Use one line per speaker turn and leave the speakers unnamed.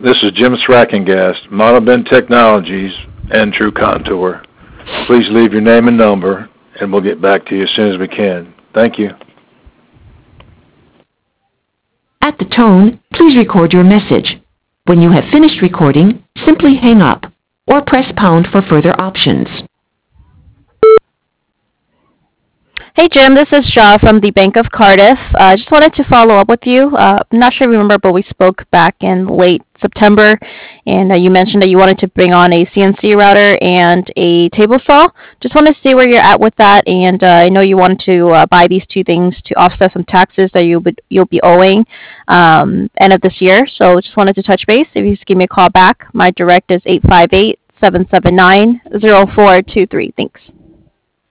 This is Jim Srackengast, Monobin Technologies and True Contour. Please leave your name and number, and we'll get back to you as soon as we can. Thank you.
At the tone, please record your message. When you have finished recording, simply hang up or press pound for further options.
Hey Jim, this is Shaw from the Bank of Cardiff. I just wanted to follow up with you. I'm not sure if you remember, but we spoke back in late September, and you mentioned that you wanted to bring on a CNC router and a table saw. Just wanted to see where you're at with that, and I know you wanted to buy these two things to offset some taxes that you'll be owing end of this year. So just wanted to touch base. If you just give me a call back, my direct is 858-779-0423. Thanks.